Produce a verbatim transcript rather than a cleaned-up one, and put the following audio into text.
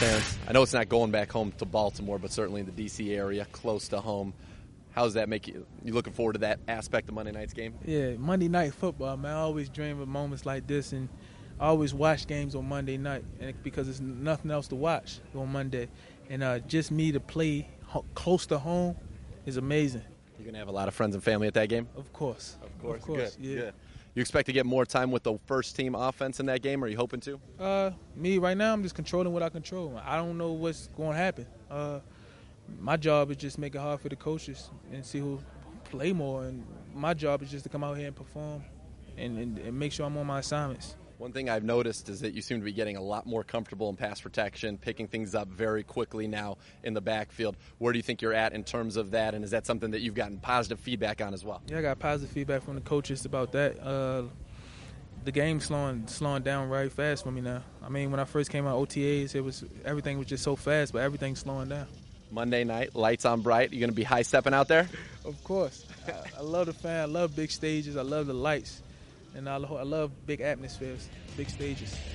fans. I know it's not going back home to Baltimore, but certainly in the D C area, close to home. How does that make you? You looking forward to that aspect of Monday night's game? Yeah, Monday night football, man. I always dream of moments like this, and I always watch games on Monday night, and because there's nothing else to watch on Monday. And uh, just me to play ho- close to home is amazing. You're going to have a lot of friends and family at that game? Of course. Of course. Of course, Good. yeah. Good. You expect to get more time with the first-team offense in that game? Are you hoping to? Uh, me, right now, I'm just controlling what I control. I don't know what's going to happen. Uh, my job is just make it hard for the coaches and see who play more. And my job is just to come out here and perform and, and, and make sure I'm on my assignments. One thing I've noticed is that you seem to be getting a lot more comfortable in pass protection, picking things up very quickly now in the backfield. Where do you think you're at in terms of that, and is that something that you've gotten positive feedback on as well? Yeah, I got positive feedback from the coaches about that. Uh, the game's slowing slowing down very fast for me now. I mean, when I first came out O T As, it was everything was just so fast, but everything's slowing down. Monday night, lights on bright. You going to be high-stepping out there? Of course. I, I love the fan. I love big stages. I love the lights. And I, I love big atmospheres, big stages.